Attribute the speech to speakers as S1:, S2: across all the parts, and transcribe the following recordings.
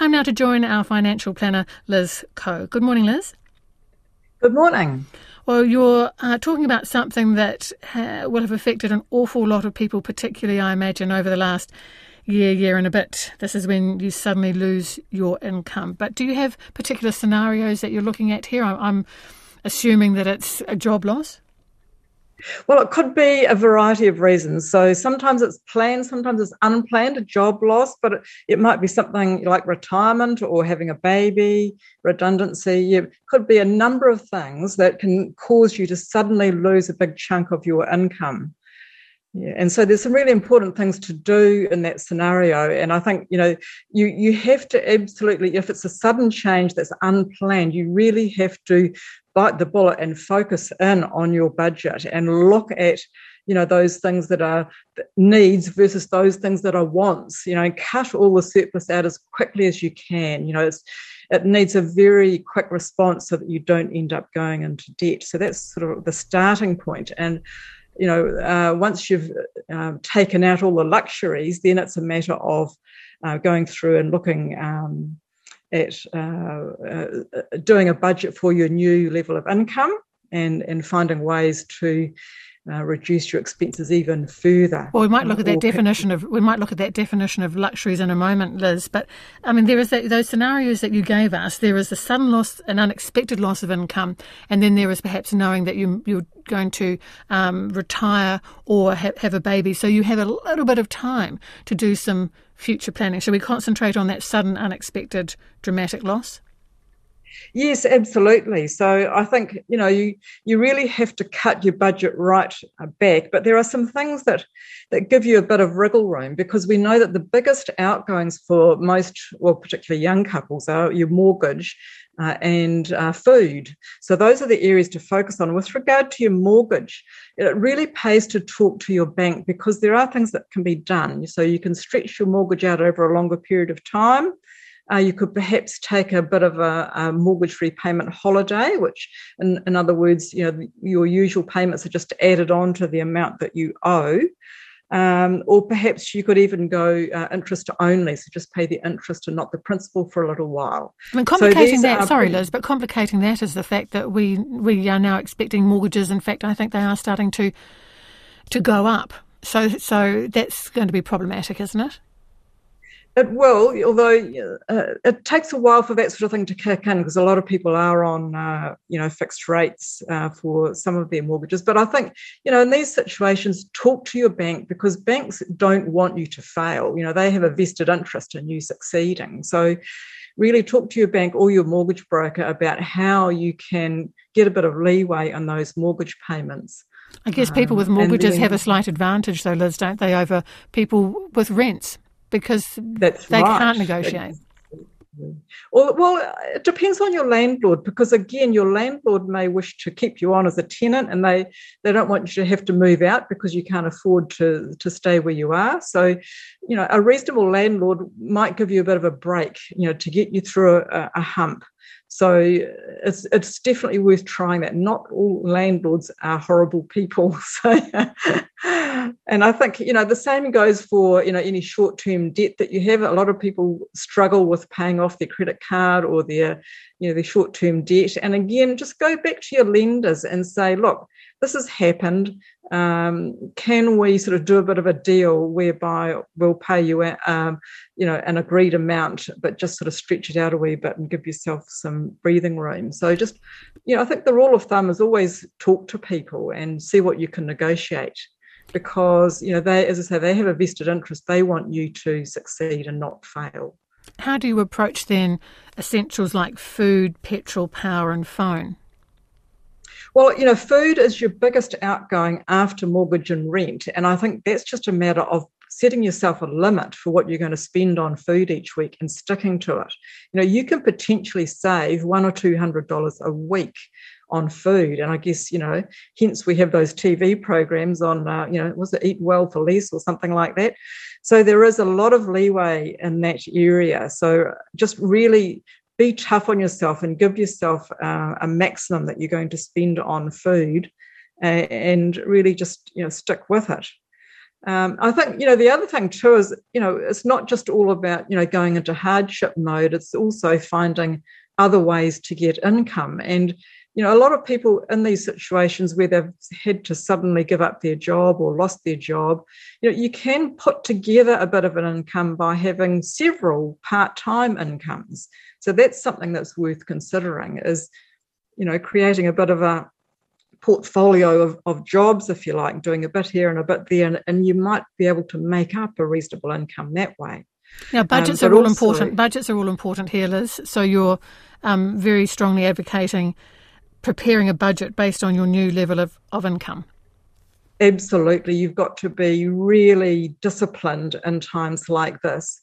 S1: Time now to join our financial planner, Liz Coe. Good morning, Liz.
S2: Good morning.
S1: Well, you're talking about something that will have affected an awful lot of people, particularly, I imagine, over the last year and a bit. This is when you suddenly lose your income. But do you have particular scenarios that you're looking at here? I'm assuming that it's a job loss.
S2: Well, it could be a variety of reasons. So sometimes it's planned, sometimes it's unplanned, a job loss, but it might be something like retirement or having a baby, redundancy. It could be a number of things that can cause you to suddenly lose a big chunk of your income. Yeah, and so there's some really important things to do in that scenario. And I think, you have to absolutely, if it's a sudden change that's unplanned, you really have to bite the bullet and focus in on your budget and look at, those things that are needs versus those things that are wants. Cut all the surplus out as quickly as you can. It needs a very quick response so that you don't end up going into debt. So that's sort of the starting point. And once you've taken out all the luxuries, then it's a matter of going through and looking at doing a budget for your new level of income and finding ways to reduce your expenses even further.
S1: Well, we might look at that definition of luxuries in a moment, Liz. But I mean, there is those scenarios that you gave us. There is a sudden loss, an unexpected loss of income, and then there is perhaps knowing that you're going to retire or have a baby. So you have a little bit of time to do some future planning. Should we concentrate on that sudden, unexpected, dramatic loss?
S2: Yes, absolutely. So I think, you really have to cut your budget right back, but there are some things that give you a bit of wriggle room, because we know that the biggest outgoings for most, well, particularly young couples, are your mortgage and food. So those are the areas to focus on. With regard to your mortgage, it really pays to talk to your bank, because there are things that can be done. So you can stretch your mortgage out over a longer period of time. You could perhaps take a bit of a mortgage repayment holiday, which, in other words, your usual payments are just added on to the amount that you owe. Or perhaps you could even go interest only, so just pay the interest and not the principal for a little while.
S1: I mean, complicating that is the fact that we are now expecting mortgages. In fact, I think they are starting to go up. So that's going to be problematic, isn't it?
S2: It will, although it takes a while for that sort of thing to kick in, because a lot of people are on, fixed rates for some of their mortgages. But I think, in these situations, talk to your bank, because banks don't want you to fail. They have a vested interest in you succeeding. So really talk to your bank or your mortgage broker about how you can get a bit of leeway on those mortgage payments.
S1: I guess people with mortgages have a slight advantage, though, Liz, don't they, over people with rents? Because they can't negotiate.
S2: Well, it depends on your landlord, because, again, your landlord may wish to keep you on as a tenant, and they don't want you to have to move out because you can't afford to stay where you are. So, a reasonable landlord might give you a bit of a break, to get you through a hump. So it's definitely worth trying that. Not all landlords are horrible people. So, and I think, the same goes for, any short-term debt that you have. A lot of people struggle with paying off their credit card or their short-term debt. And again, just go back to your lenders and say, look, this has happened. Can we sort of do a bit of a deal whereby we'll pay you, an agreed amount, but just sort of stretch it out a wee bit and give yourself some breathing room. So just, I think the rule of thumb is always talk to people and see what you can negotiate, because, they, as I say, they have a vested interest. They want you to succeed and not fail.
S1: How do you approach then essentials like food, petrol, power and phone?
S2: Well, food is your biggest outgoing after mortgage and rent. And I think that's just a matter of setting yourself a limit for what you're going to spend on food each week and sticking to it. You can potentially save $100 or $200 a week on food. And I guess, hence we have those TV programs on, was it Eat Well for Less or something like that? So there is a lot of leeway in that area. So just really be tough on yourself and give yourself a maximum that you're going to spend on food, and really just stick with it. I think, the other thing too is, it's not just all about, going into hardship mode. It's also finding other ways to get income. And, a lot of people in these situations where they've had to suddenly give up their job or lost their job, you can put together a bit of an income by having several part-time incomes. So that's something that's worth considering is, creating a bit of a portfolio of jobs, if you like, doing a bit here and a bit there, and you might be able to make up a reasonable income that way.
S1: Now, budgets are all important. Budgets are all important here, Liz. So you're very strongly advocating preparing a budget based on your new level of income.
S2: Absolutely. You've got to be really disciplined in times like this.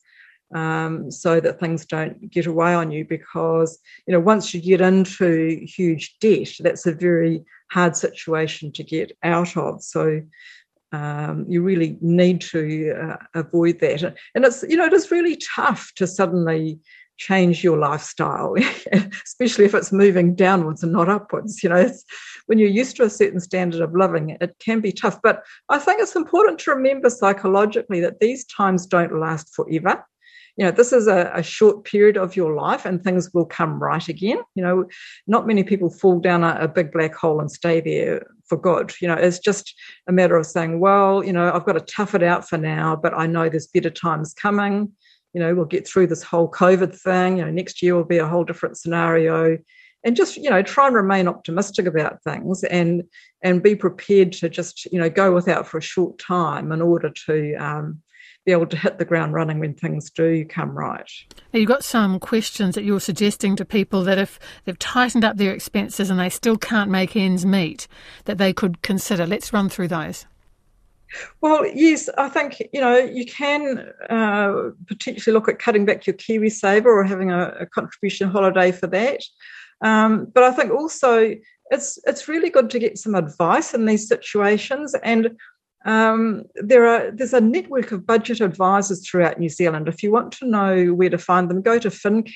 S2: So that things don't get away on you, because, once you get into huge debt, that's a very hard situation to get out of. So you really need to avoid that. And it's, it is really tough to suddenly change your lifestyle, especially if it's moving downwards and not upwards. When you're used to a certain standard of living, it can be tough. But I think it's important to remember psychologically that these times don't last forever. This is a short period of your life and things will come right again. Not many people fall down a big black hole and stay there for good. It's just a matter of saying, well, I've got to tough it out for now, but I know there's better times coming. We'll get through this whole COVID thing. Next year will be a whole different scenario. And just, try and remain optimistic about things and be prepared to just, go without for a short time in order to be able to hit the ground running when things do come right.
S1: Now, you've got some questions that you're suggesting to people that if they've tightened up their expenses and they still can't make ends meet, that they could consider. Let's run through those.
S2: Well, yes, I think, you can potentially look at cutting back your KiwiSaver or having a contribution holiday for that. But I think also it's really good to get some advice in these situations. And there's a network of budget advisors throughout New Zealand. If you want to know where to find them, go to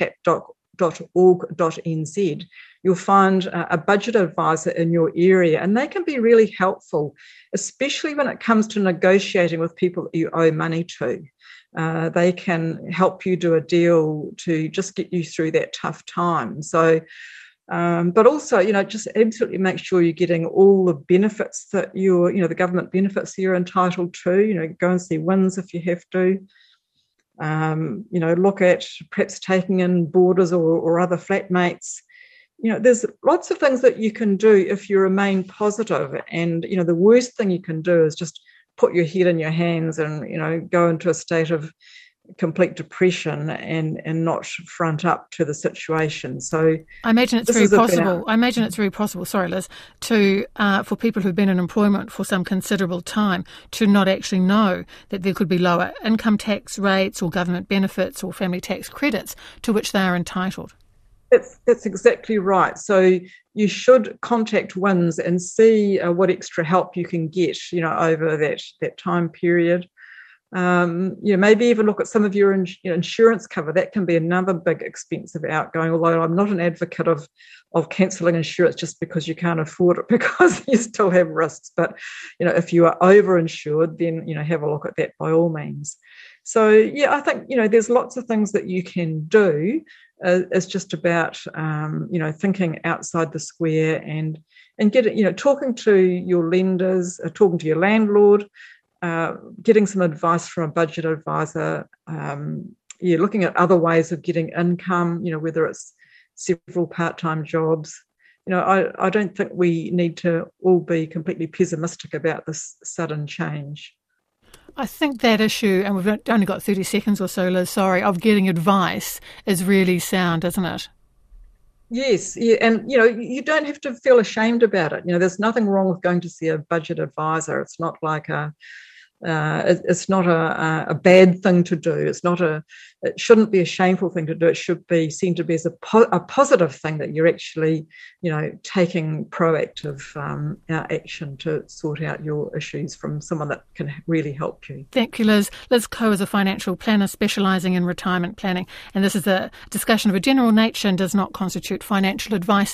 S2: fincap.org.nz. You'll find a budget advisor in your area, and they can be really helpful, especially when it comes to negotiating with people that you owe money to. They can help you do a deal to just get you through that tough time. So, but also, just absolutely make sure you're getting all the benefits that the government benefits that you're entitled to. Go and see WINZ if you have to. Look at perhaps taking in boarders or other flatmates. There's lots of things that you can do if you remain positive. And, the worst thing you can do is just put your head in your hands and, go into a state of complete depression and not front up to the situation. So
S1: I imagine it's very possible. I imagine it's very possible, sorry Liz, to for people who've been in employment for some considerable time to not actually know that there could be lower income tax rates or government benefits or family tax credits to which they are entitled.
S2: That's exactly right. So you should contact WINZ and see what extra help you can get, over that time period. Maybe even look at some of your insurance cover. That can be another big expensive outgoing, although I'm not an advocate of cancelling insurance just because you can't afford it, because you still have risks. But, if you are over-insured, then, have a look at that by all means. So, I think, there's lots of things that you can do. It's just about, thinking outside the square and getting, talking to your lenders, talking to your landlord, getting some advice from a budget advisor, looking at other ways of getting income, whether it's several part-time jobs. I don't think we need to all be completely pessimistic about this sudden change.
S1: I think that issue, and we've only got 30 seconds or so, Liz, of getting advice is really sound, isn't it?
S2: Yes, yeah, and you don't have to feel ashamed about it. There's nothing wrong with going to see a budget advisor. It's not like it's not a bad thing to do. It shouldn't be a shameful thing to do. It should be seen to be as a positive thing that you're actually, taking proactive action to sort out your issues from someone that can really help you.
S1: Thank you, Liz. Liz Coe is a financial planner specialising in retirement planning, and this is a discussion of a general nature and does not constitute financial advice.